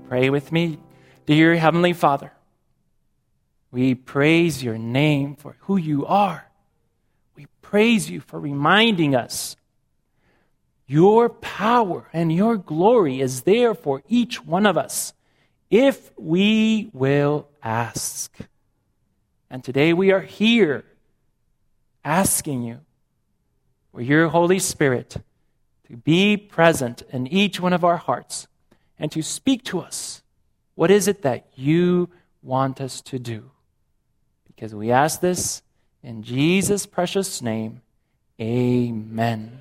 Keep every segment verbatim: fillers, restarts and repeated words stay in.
Pray with me. Dear Heavenly Father, we praise your name for who you are. We praise you for reminding us your power and your glory is there for each one of us if we will ask. And today we are here asking you for your Holy Spirit to be present in each one of our hearts and to speak to us. What is it that you want us to do? Because we ask this in Jesus' precious name, amen.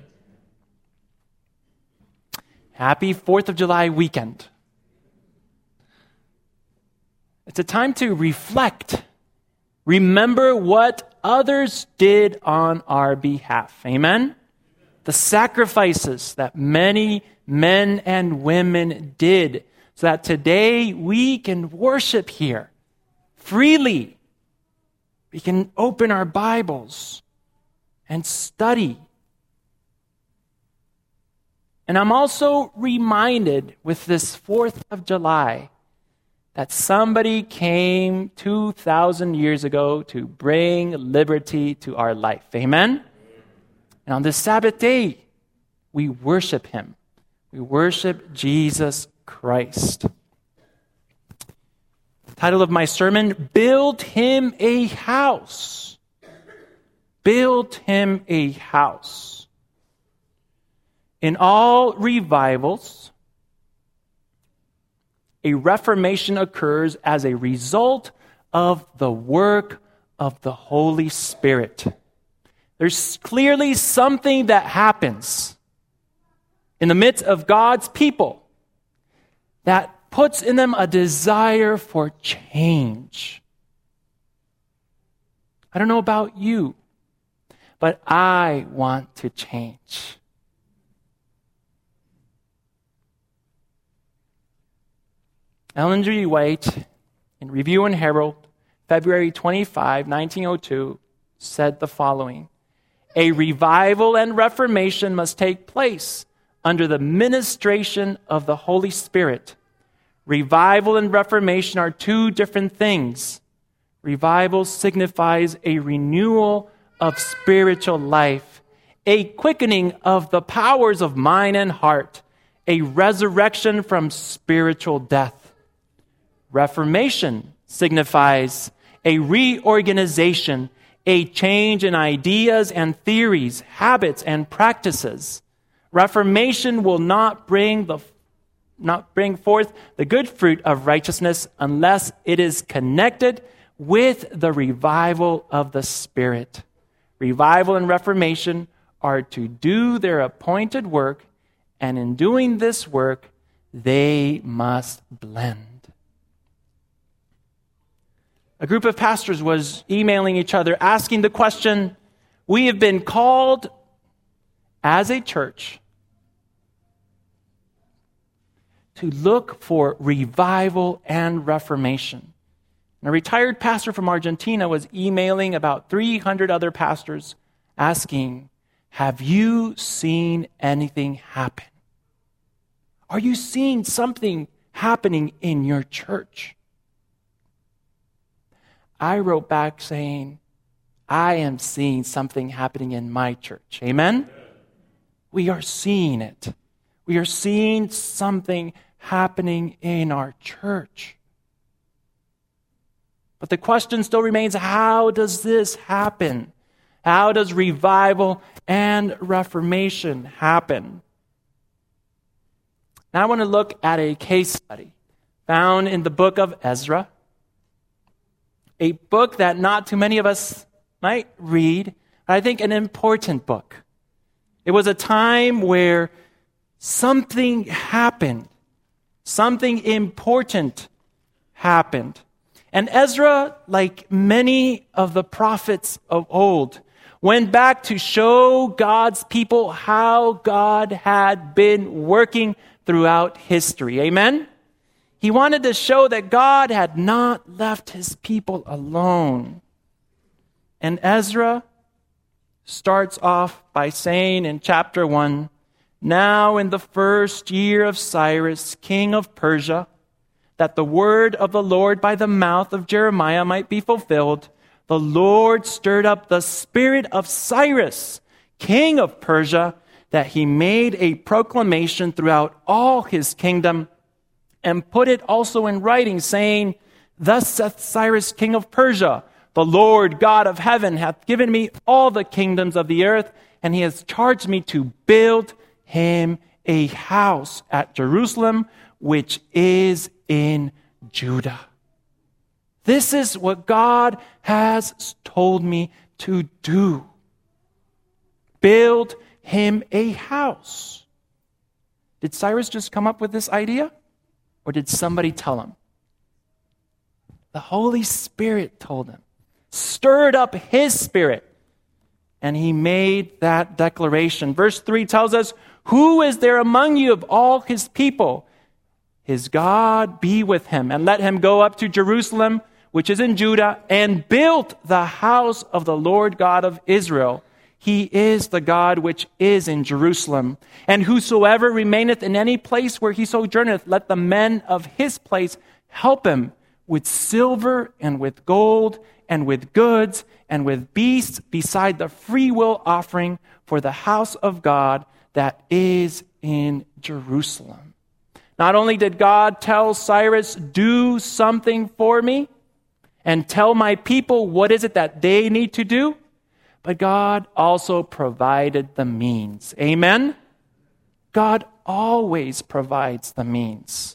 Happy fourth of July weekend. It's a time to reflect. Remember what others did on our behalf. Amen? The sacrifices that many men and women did so that today we can worship here freely. We can open our Bibles and study. And I'm also reminded with this fourth of July that somebody came two thousand years ago to bring liberty to our life. Amen? And on this Sabbath day, we worship him. We worship Jesus Christ. The title of my sermon, Build Him a House. Build Him a House. In all revivals, a reformation occurs as a result of the work of the Holy Spirit. There's clearly something that happens in the midst of God's people that puts in them a desire for change. I don't know about you, but I want to change. Ellen G. White, in Review and Herald, February twenty-fifth, nineteen oh two, said the following: a revival and reformation must take place under the ministration of the Holy Spirit. Revival and reformation are two different things. Revival signifies a renewal of spiritual life, a quickening of the powers of mind and heart, a resurrection from spiritual death. Reformation signifies a reorganization, a change in ideas and theories, habits and practices. Reformation will not bring the not bring forth the good fruit of righteousness unless it is connected with the revival of the Spirit. Revival and reformation are to do their appointed work, and in doing this work, they must blend. A group of pastors was emailing each other, asking the question, we have been called as a church to look for revival and reformation. And a retired pastor from Argentina was emailing about three hundred other pastors asking, have you seen anything happen? Are you seeing something happening in your church? I wrote back saying, I am seeing something happening in my church. Amen? We are seeing it. We are seeing something happening in our church. But the question still remains, how does this happen? How does revival and reformation happen? Now I want to look at a case study found in the book of Ezra, a book that not too many of us might read, but I think an important book. It was a time where something happened. Something important happened. And Ezra, like many of the prophets of old, went back to show God's people how God had been working throughout history. Amen? He wanted to show that God had not left his people alone. And Ezra starts off by saying in chapter one, now in the first year of Cyrus, king of Persia, that the word of the Lord by the mouth of Jeremiah might be fulfilled, the Lord stirred up the spirit of Cyrus, king of Persia, that he made a proclamation throughout all his kingdom and put it also in writing, saying, Thus saith Cyrus, king of Persia, the Lord God of heaven hath given me all the kingdoms of the earth, and he has charged me to build him a house at Jerusalem, which is in Judah. This is what God has told me to do. Build him a house. Did Cyrus just come up with this idea? Or did somebody tell him? The Holy Spirit told him. Stirred up his spirit. And he made that declaration. Verse three tells us, Who is there among you of all his people? His God be with him, and let him go up to Jerusalem, which is in Judah, and build the house of the Lord God of Israel. He is the God which is in Jerusalem. And whosoever remaineth in any place where he sojourneth, let the men of his place help him with silver and with gold and with goods and with beasts, beside the freewill offering for the house of God that is in Jerusalem. Not only did God tell Cyrus, do something for me and tell my people what is it that they need to do, but God also provided the means. Amen? God always provides the means.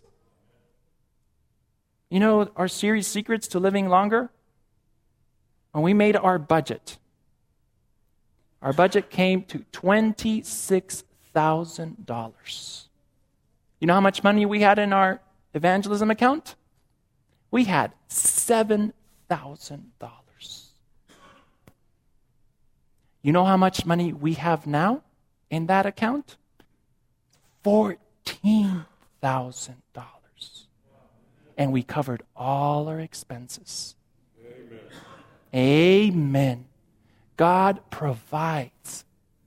You know our series, Secrets to Living Longer? When we made our budget, our budget came to twenty-six thousand dollars. You know how much money we had in our evangelism account? We had seven thousand dollars. You know how much money we have now in that account? fourteen thousand dollars. And we covered all our expenses. Amen. Amen. God provides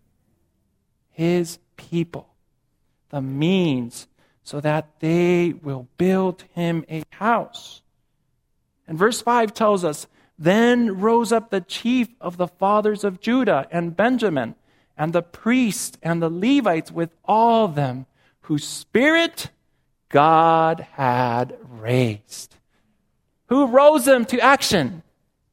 his people the means so that they will build him a house. And verse five tells us, Then rose up the chief of the fathers of Judah and Benjamin, and the priests and the Levites with all them, whose spirit God had raised. Who rose them to action?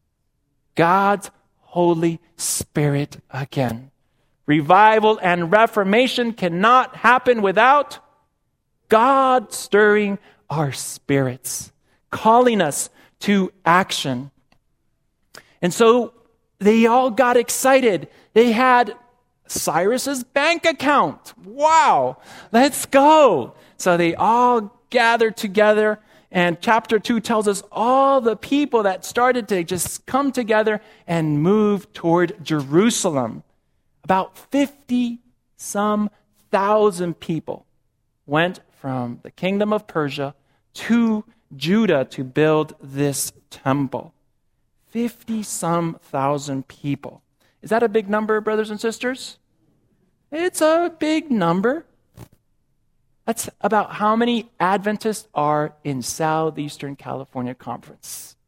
God's Holy Spirit again. Revival and reformation cannot happen without God stirring our spirits, calling us to action. And so they all got excited. They had Cyrus's bank account. Wow, let's go. So they all gathered together, and chapter two tells us all the people that started to just come together and move toward Jerusalem. About fifty some thousand people went from the kingdom of Persia to Judah to build this temple. fifty some thousand people. Is that a big number, brothers and sisters? It's a big number. That's about how many Adventists are in Southeastern California Conference.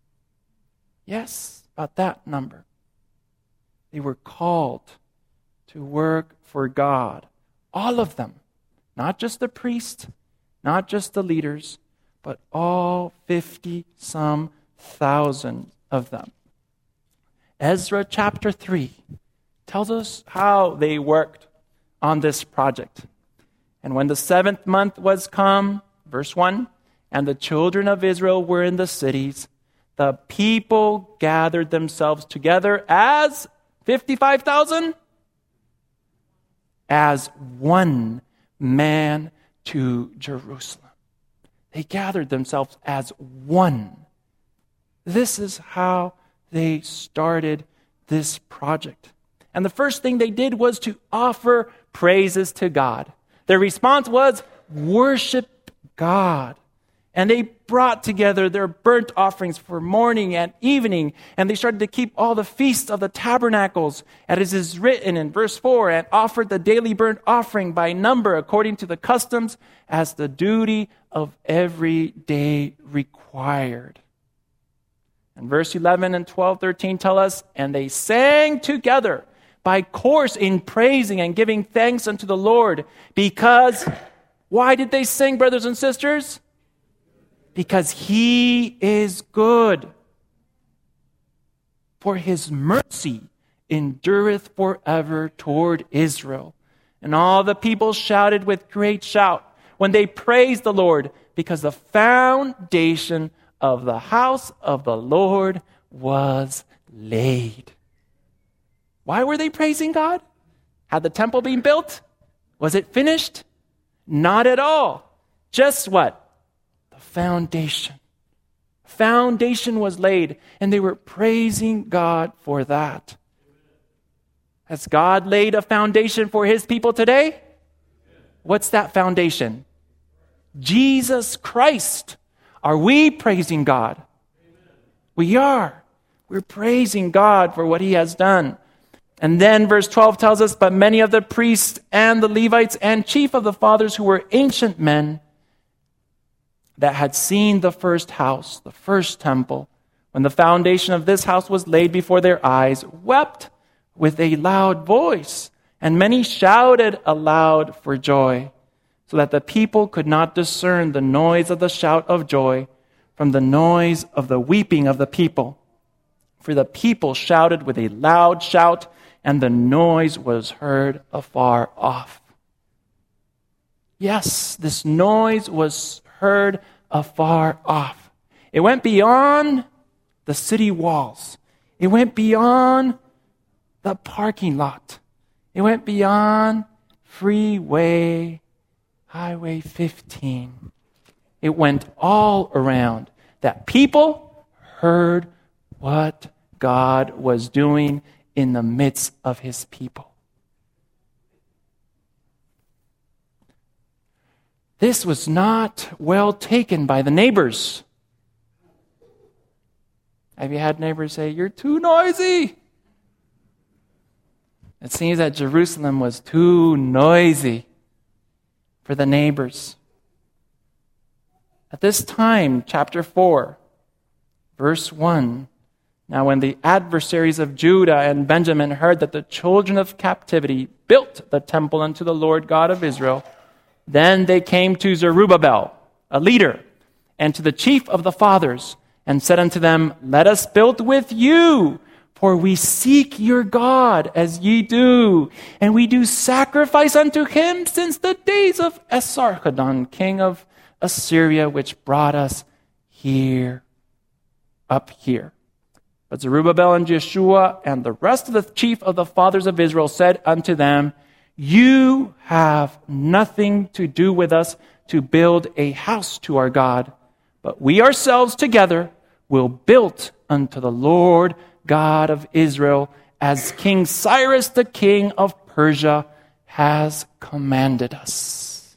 Yes, about that number. They were called to work for God. All of them. Not just the priests, not just the leaders, but all fifty some thousand of them. Ezra chapter three tells us how they worked on this project. And when the seventh month was come, verse one, and the children of Israel were in the cities, the people gathered themselves together as fifty-five thousand? As one man to Jerusalem. They gathered themselves as one. This is how they started this project. And the first thing they did was to offer praises to God. Their response was, worship God. And they brought together their burnt offerings for morning and evening. And they started to keep all the feasts of the tabernacles, as is written in verse four, and offered the daily burnt offering by number according to the customs as the duty of every day required. And verse eleven and twelve, thirteen tell us, and they sang together by course in praising and giving thanks unto the Lord. Because, why did they sing, brothers and sisters? Because he is good. For his mercy endureth forever toward Israel. And all the people shouted with great shout when they praised the Lord, because the foundation of the house of the Lord was laid. Why were they praising God? Had the temple been built? Was it finished? Not at all. Just what? The foundation. Foundation was laid, and they were praising God for that. Has God laid a foundation for his people today? What's that foundation? Jesus Christ. Are we praising God? We are. We're praising God for what he has done. And then verse twelve tells us, but many of the priests and the Levites and chief of the fathers who were ancient men that had seen the first house, the first temple, when the foundation of this house was laid before their eyes, wept with a loud voice, and many shouted aloud for joy, so that the people could not discern the noise of the shout of joy from the noise of the weeping of the people. For the people shouted with a loud shout, and the noise was heard afar off. Yes, this noise was heard afar off. It went beyond the city walls. It went beyond the parking lot. It went beyond freeway, Highway fifteen. It went all around. That people heard what God was doing in the midst of his people. This was not well taken by the neighbors. Have you had neighbors say, "You're too noisy"? It seems that Jerusalem was too noisy for the neighbors. At this time, chapter four, verse one, now when the adversaries of Judah and Benjamin heard that the children of captivity built the temple unto the Lord God of Israel, then they came to Zerubbabel, a leader, and to the chief of the fathers, and said unto them, "Let us build with you, for we seek your God as ye do, and we do sacrifice unto him since the days of Esarhaddon, king of Assyria, which brought us here, up here." But Zerubbabel and Jeshua and the rest of the chief of the fathers of Israel said unto them, "You have nothing to do with us to build a house to our God, but we ourselves together will build unto the Lord God of Israel, as King Cyrus the king of Persia has commanded us."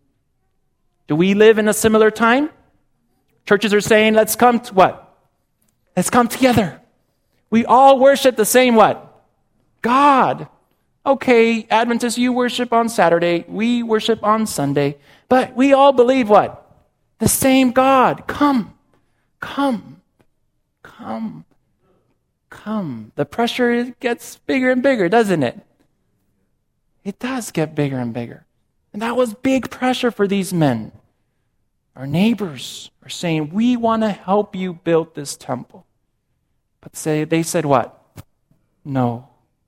Do we live in a similar time? Churches are saying, let's come to what? Let's come together. We all worship the same what? God. Okay, Adventists, you worship on Saturday. We worship on Sunday. But we all believe what? The same God. Come. Come. Come. Come. The pressure gets bigger and bigger, doesn't it? It does get bigger and bigger. And that was big pressure for these men. Our neighbors are saying, "We want to help you build this temple." But say they said what? No.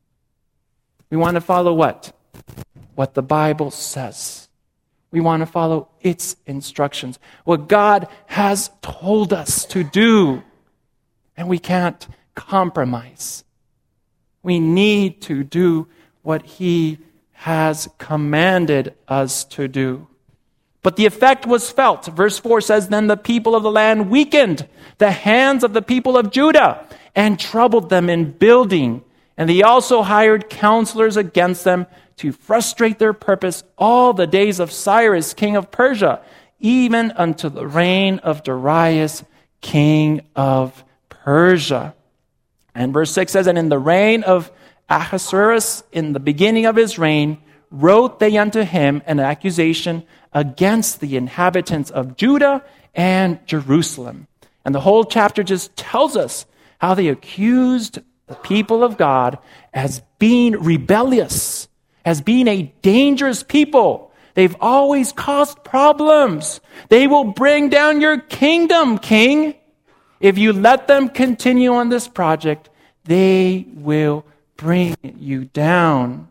We want to follow what? What the Bible says. We want to follow its instructions. What God has told us to do. And we can't compromise. We need to do what he has commanded us to do. But the effect was felt. Verse four says, "Then the people of the land weakened the hands of the people of Judah and troubled them in building. And they also hired counselors against them to frustrate their purpose all the days of Cyrus, king of Persia, even unto the reign of Darius, king of Persia. And verse six says, and in the reign of Ahasuerus, in the beginning of his reign, wrote they unto him an accusation against the inhabitants of Judah and Jerusalem. And the whole chapter just tells us how they accused the people of God as being rebellious, as being a dangerous people. They've always caused problems. They will bring down your kingdom, king. If you let them continue on this project, they will bring you down.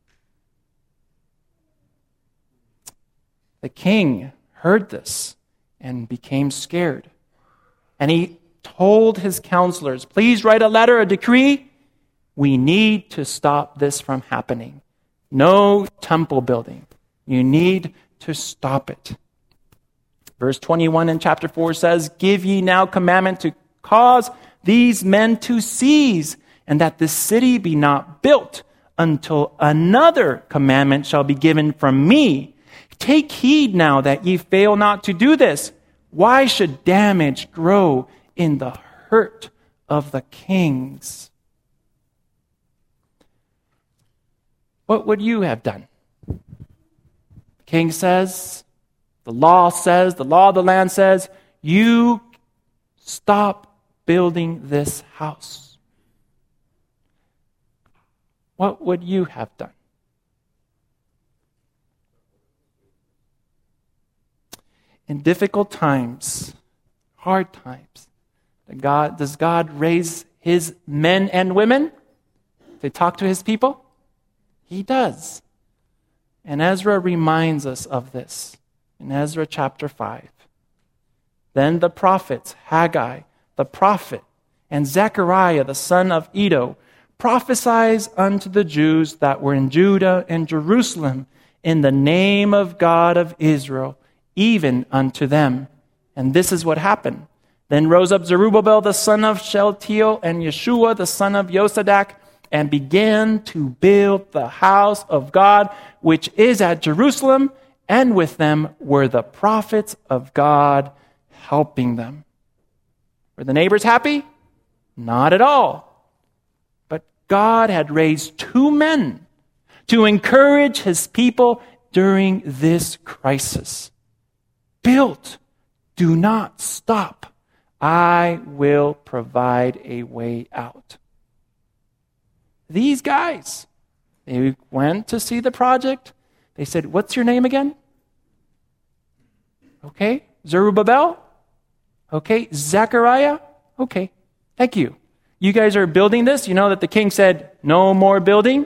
The king heard this and became scared. And he told his counselors, please write a letter, a decree. We need to stop this from happening. No temple building. You need to stop it. Verse twenty-one in chapter four says, give ye now commandment to cause these men to cease, and that this city be not built until another commandment shall be given from me. Take heed now that ye fail not to do this. Why should damage grow in the hurt of the kings? What would you have done? The king says, the law says, the law of the land says, you stop building this house. What would you have done? In difficult times, hard times, God, does God raise his men and women to talk to his people? He does. And Ezra reminds us of this in Ezra chapter five. Then the prophets, Haggai, the prophet, and Zechariah, the son of Iddo, prophesied unto the Jews that were in Judah and Jerusalem in the name of God of Israel, even unto them. And this is what happened. Then rose up Zerubbabel, the son of Shealtiel, and Yeshua, the son of Yosadak, and began to build the house of God, which is at Jerusalem, and with them were the prophets of God helping them. Were the neighbors happy? Not at all. But God had raised two men to encourage his people during this crisis. Build. Do not stop. I will provide a way out. These guys, they went to see the project. They said, what's your name again? Okay. Zerubbabel? Okay. Zechariah? Okay. Thank you. You guys are building this. You know that the king said, no more building.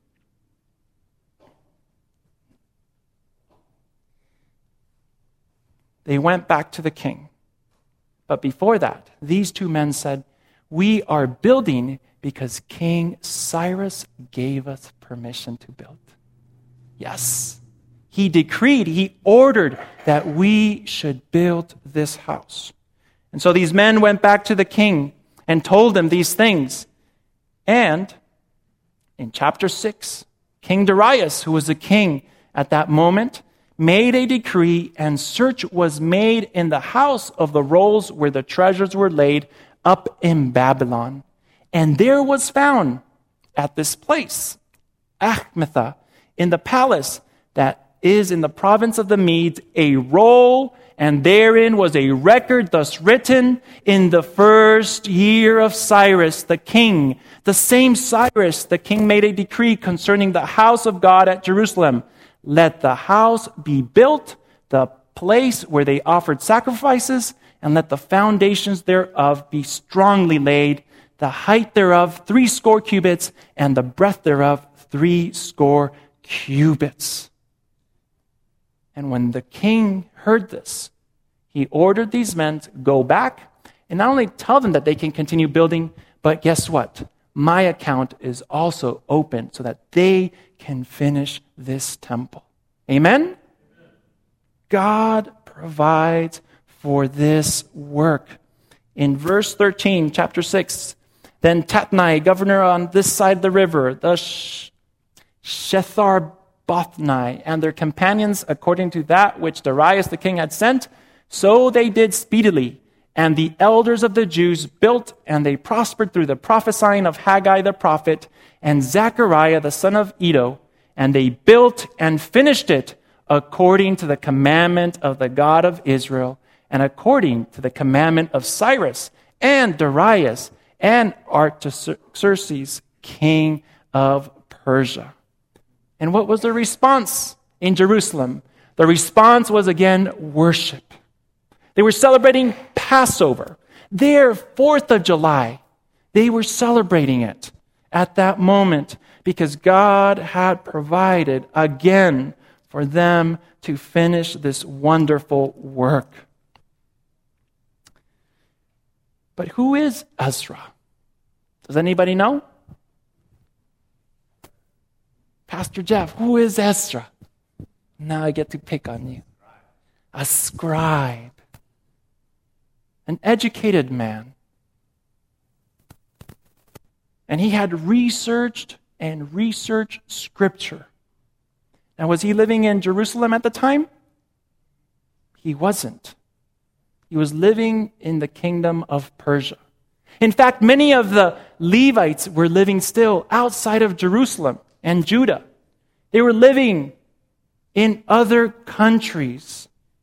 They went back to the king. But before that, these two men said, we are building because King Cyrus gave us permission to build. Yes. He decreed, he ordered that we should build this house. And so these men went back to the king and told him these things. And in chapter six, King Darius, who was the king at that moment, made a decree, and search was made in the house of the rolls where the treasures were laid up in Babylon. And there was found at this place, Achmetha, in the palace that is in the province of the Medes, a roll, and therein was a record thus written, in the first year of Cyrus the king, the same Cyrus, the king made a decree concerning the house of God at Jerusalem. Let the house be built, the place where they offered sacrifices, and let the foundations thereof be strongly laid, the height thereof three score cubits, and the breadth thereof three score cubits. And when the king heard this, he ordered these men to go back and not only tell them that they can continue building, but guess what? My account is also open so that they can finish this temple. Amen? God provides for this work. In verse thirteen, chapter six, then Tatnai, governor on this side of the river, the Shethar Bothni and their companions according to that which Darius the king had sent. So they did speedily. And the elders of the Jews built, and they prospered through the prophesying of Haggai the prophet and Zechariah the son of Iddo. And they built and finished it according to the commandment of the God of Israel, and according to the commandment of Cyrus and Darius and Artaxerxes, king of Persia. And what was the response in Jerusalem? The response was again worship. They were celebrating Passover, their fourth of July. They were celebrating it at that moment because God had provided again for them to finish this wonderful work. But who is Ezra? Does anybody know? Pastor Jeff, who is Ezra? Now I get to pick on you. A scribe. An educated man. And he had researched and researched Scripture. Now, was he living in Jerusalem at the time? He wasn't. He was living in the kingdom of Persia. In fact, many of the Levites were living still outside of Jerusalem and Judah. They were living in other countries.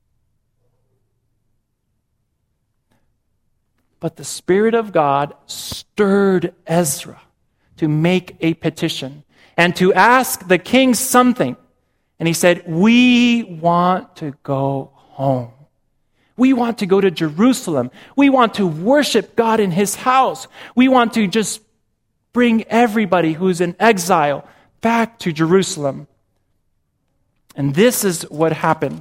But the Spirit of God stirred Ezra to make a petition and to ask the king something. And he said, we want to go home. We want to go to Jerusalem. We want to worship God in His house. We want to just bring everybody who's in exile back to Jerusalem. And this is what happened.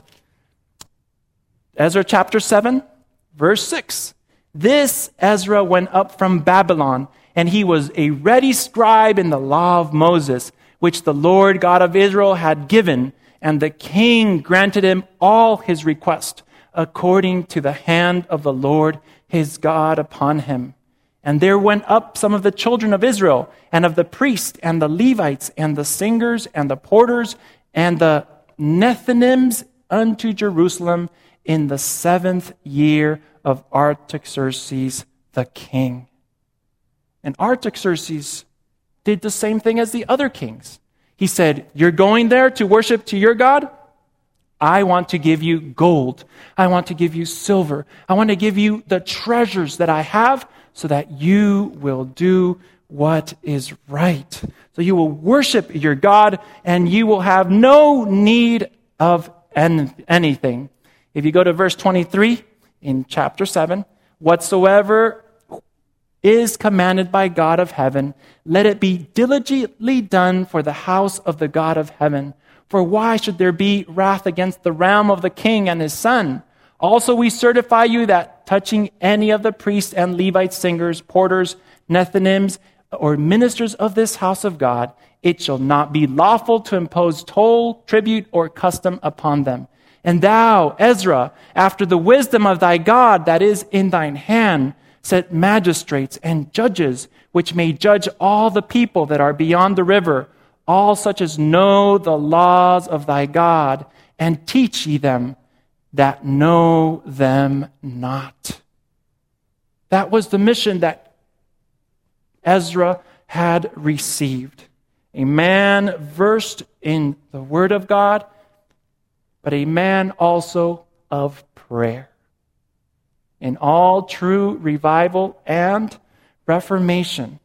Ezra chapter seven, verse six. This Ezra went up from Babylon, and he was a ready scribe in the law of Moses, which the Lord God of Israel had given, and the king granted him all his request, according to the hand of the Lord his God upon him. And there went up some of the children of Israel, and of the priests, and the Levites, and the singers, and the porters, and the Nethinims unto Jerusalem in the seventh year of Artaxerxes the king. And Artaxerxes did the same thing as the other kings. He said, you're going there to worship to your God? I want to give you gold. I want to give you silver. I want to give you the treasures that I have so that you will do what is right. So you will worship your God and you will have no need of anything. If you go to verse twenty-three in chapter seven, whatsoever is commanded by God of heaven, let it be diligently done for the house of the God of heaven. For why should there be wrath against the realm of the king and his son? Also we certify you that touching any of the priests and Levite singers, porters, Nethinims, or ministers of this house of God, it shall not be lawful to impose toll, tribute, or custom upon them. And thou, Ezra, after the wisdom of thy God that is in thine hand, set magistrates and judges, which may judge all the people that are beyond the river, all such as know the laws of thy God, and teach ye them that know them not. That was the mission that Ezra had received. A man versed in the Word of God, but a man also of prayer. In all true revival and reformation,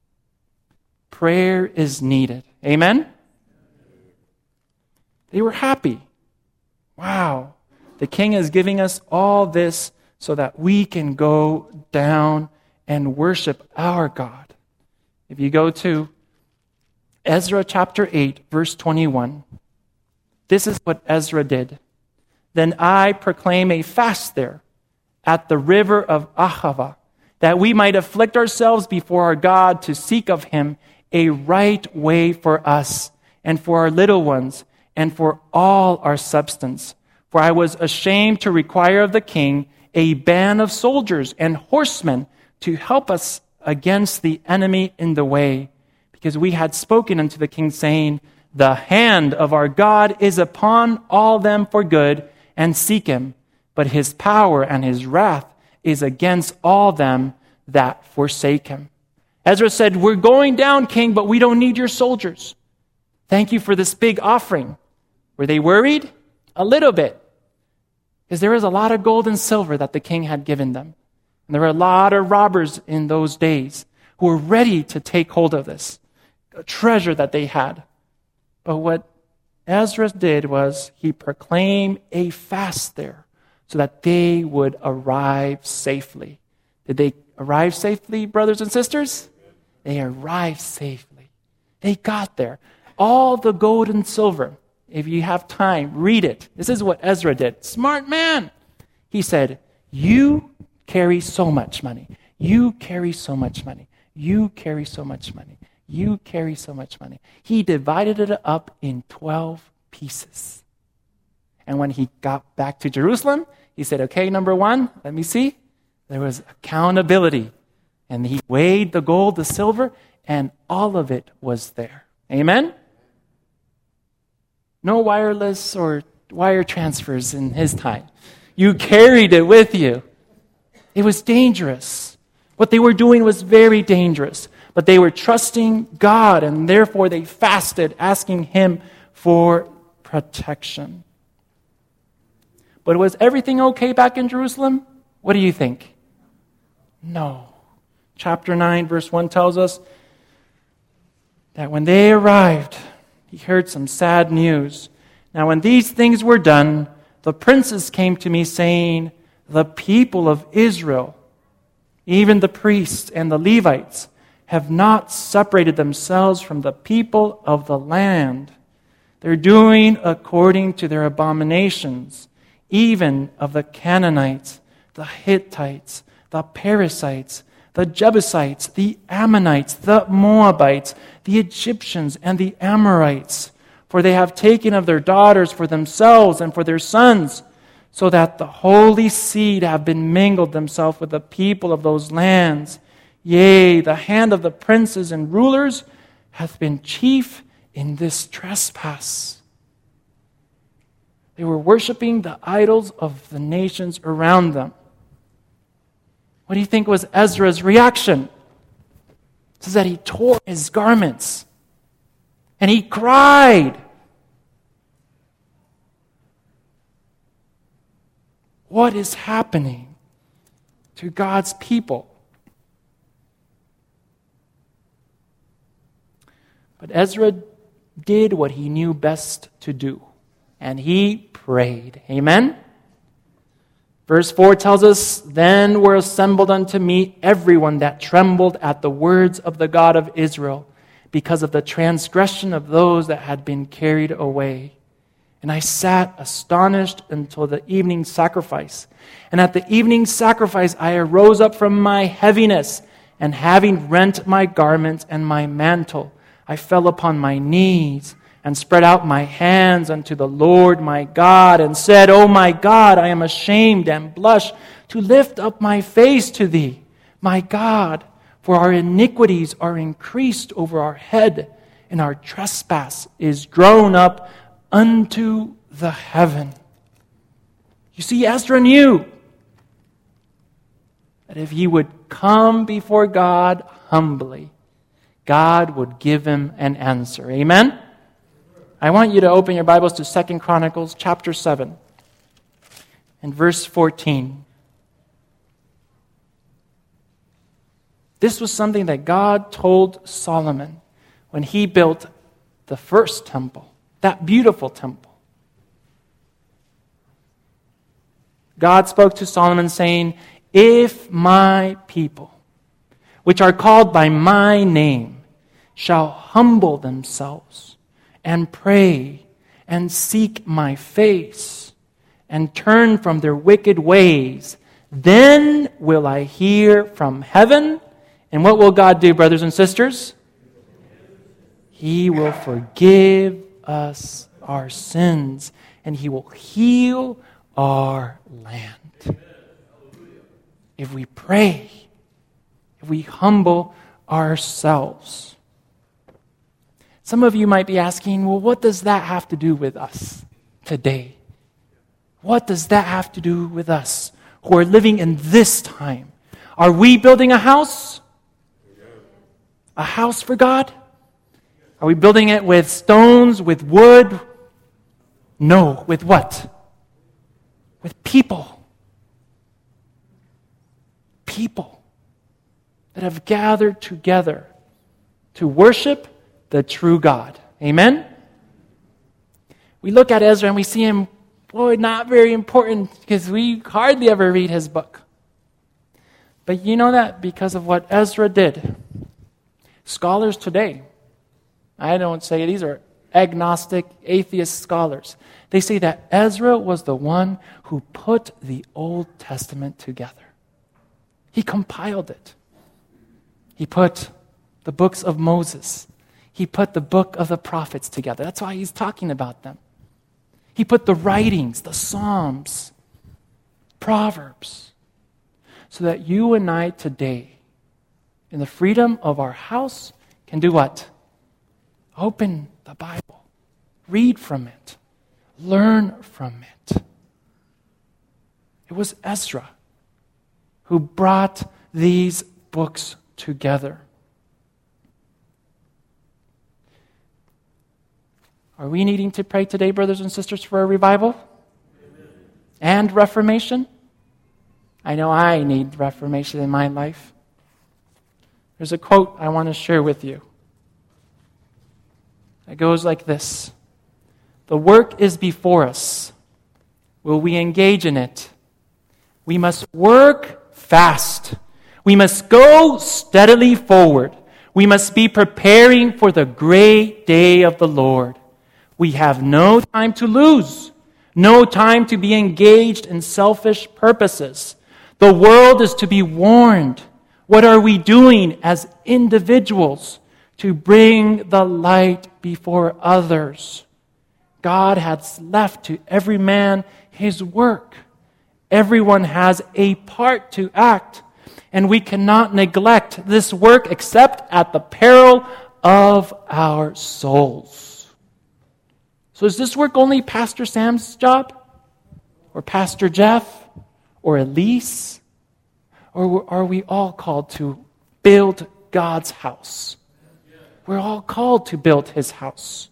prayer is needed. Amen? They were happy. Wow. The king is giving us all this so that we can go down and worship our God. If you go to Ezra chapter eight, verse twenty-one, this is what Ezra did. Then I proclaim a fast there at the river of Ahava, that we might afflict ourselves before our God to seek of him a right way for us and for our little ones and for all our substance. For I was ashamed to require of the king a band of soldiers and horsemen to help us against the enemy in the way, because we had spoken unto the king, saying, The hand of our God is upon all them for good, and seek him. But his power and his wrath is against all them that forsake him. Ezra said, we're going down, king, but we don't need your soldiers. Thank you for this big offering. Were they worried? A little bit. Because there was a lot of gold and silver that the king had given them. And there were a lot of robbers in those days who were ready to take hold of this, a treasure that they had. But what Ezra did was he proclaimed a fast there so that they would arrive safely. Did they arrive safely, brothers and sisters? They arrived safely. They got there. All the gold and silver. If you have time, read it. This is what Ezra did. Smart man. He said, you carry so much money. You carry so much money. You carry so much money. You carry so much money. He divided it up in twelve pieces. And when he got back to Jerusalem, he said, okay, number one, let me see. There was accountability. And he weighed the gold, the silver, and all of it was there. Amen? No wireless or wire transfers in his time. You carried it with you. It was dangerous. What they were doing was very dangerous. But they were trusting God, and therefore they fasted, asking him for protection. But was everything okay back in Jerusalem? What do you think? No. Chapter nine, verse one tells us that when they arrived, he heard some sad news. Now, when these things were done, the princes came to me saying, the people of Israel, even the priests and the Levites, have not separated themselves from the people of the land. They're doing according to their abominations, even of the Canaanites, the Hittites, the Perizzites, the Jebusites, the Ammonites, the Moabites, the Egyptians, and the Amorites. For they have taken of their daughters for themselves and for their sons, so that the holy seed have been mingled themselves with the people of those lands. Yea, the hand of the princes and rulers hath been chief in this trespass. They were worshiping the idols of the nations around them. What do you think was Ezra's reaction? It says that he tore his garments and he cried. What is happening to God's people? But Ezra did what he knew best to do, and he prayed. Amen? Verse four tells us, then were assembled unto me everyone that trembled at the words of the God of Israel, because of the transgression of those that had been carried away. And I sat astonished until the evening sacrifice. And at the evening sacrifice I arose up from my heaviness, and having rent my garments and my mantle, I fell upon my knees and spread out my hands unto the Lord my God, and said, O my God, I am ashamed and blush to lift up my face to thee, my God, for our iniquities are increased over our head, and our trespass is grown up unto the heaven. You see, Ezra knew that if he would come before God humbly, God would give him an answer. Amen? I want you to open your Bibles to Second Chronicles chapter seven and verse fourteen. This was something that God told Solomon when he built the first temple, that beautiful temple. God spoke to Solomon saying, if my people, which are called by my name, shall humble themselves and pray and seek my face and turn from their wicked ways, then will I hear from heaven. And what will God do, brothers and sisters? He will forgive us our sins, and He will heal our land. If we pray, if we humble ourselves. Some of you might be asking, well, what does that have to do with us today? What does that have to do with us who are living in this time? Are we building a house? A house for God? Are we building it with stones, with wood? No, with what? With people. People that have gathered together to worship the true God. Amen? We look at Ezra and we see him, boy, not very important because we hardly ever read his book. But you know that because of what Ezra did. Scholars today, I don't say these are agnostic, atheist scholars. They say that Ezra was the one who put the Old Testament together. He compiled it. He put the books of Moses. He put the book of the prophets together. That's why he's talking about them. He put the writings, the Psalms, Proverbs, so that you and I today, in the freedom of our house, can do what? Open the Bible. Read from it. Learn from it. It was Ezra who brought these books together. Are we needing to pray today, brothers and sisters, for a revival? Amen. And reformation? I know I need reformation in my life. There's a quote I want to share with you. It goes like this. The work is before us. Will we engage in it? We must work fast. We must go steadily forward. We must be preparing for the great day of the Lord. We have no time to lose, no time to be engaged in selfish purposes. The world is to be warned. What are we doing as individuals to bring the light before others? God has left to every man his work. Everyone has a part to act, and we cannot neglect this work except at the peril of our souls. So is this work only Pastor Sam's job? Or Pastor Jeff? Or Elise? Or are we all called to build God's house? We're all called to build his house.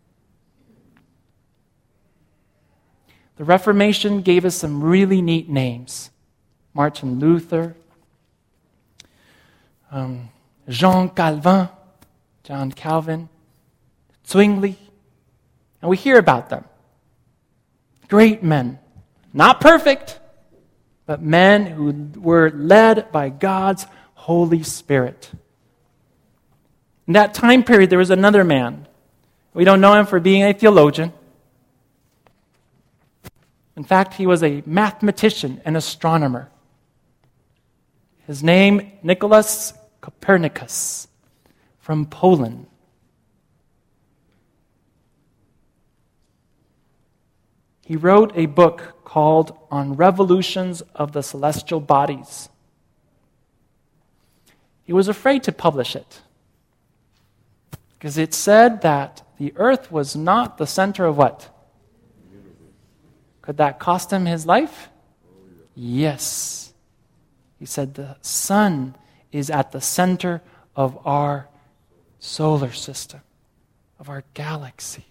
The Reformation gave us some really neat names. Martin Luther, um, Jean Calvin, John Calvin, Zwingli. And we hear about them. Great men. Not perfect, but men who were led by God's Holy Spirit. In that time period, there was another man. We don't know him for being a theologian. In fact, he was a mathematician and astronomer. His name, Nicholas Copernicus, from Poland. He wrote a book called On Revolutions of the Celestial Bodies. He was afraid to publish it because it said that the earth was not the center of what? Could that cost him his life? Yes. He said the sun is at the center of our solar system, of our galaxy.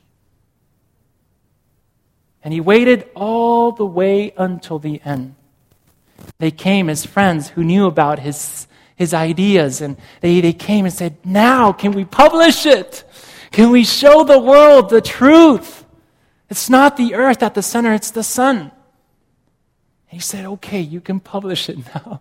And he waited all the way until the end. They came as friends who knew about his, his ideas, and they, they came and said, now, can we publish it? Can we show the world the truth? It's not the earth at the center, it's the sun. And he said, okay, you can publish it now.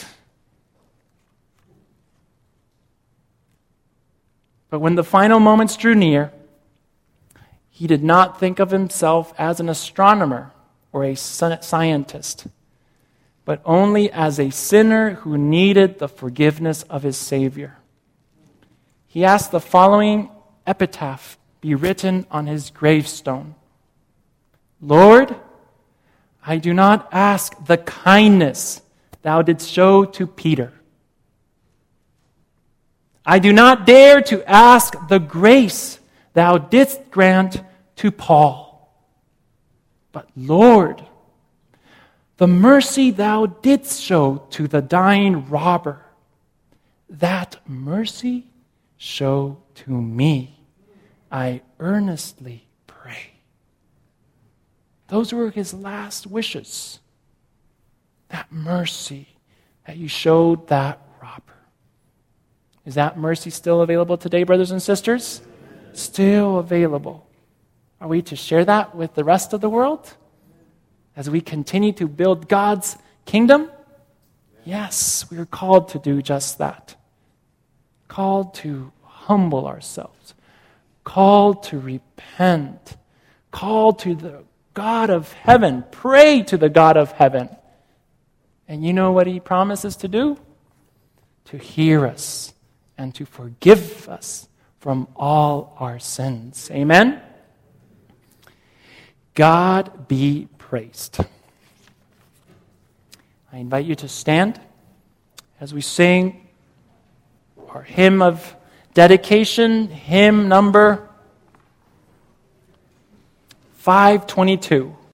But when the final moments drew near, he did not think of himself as an astronomer or a scientist, but only as a sinner who needed the forgiveness of his Savior. He asked the following epitaph be written on his gravestone. Lord, I do not ask the kindness thou didst show to Peter. I do not dare to ask the grace thou didst grant to Paul. But Lord, the mercy thou didst show to the dying robber, that mercy show to me, I earnestly pray. Those were his last wishes. That mercy that you showed that robber. Is that mercy still available today, brothers and sisters? Still available. Are we to share that with the rest of the world as we continue to build God's kingdom? Yes, we are called to do just that. Called to humble ourselves. Called to repent. Called to the God of heaven. Pray to the God of heaven. And you know what he promises to do? To hear us and to forgive us from all our sins. Amen? God be praised. I invite you to stand as we sing our hymn of dedication, hymn number five twenty-two.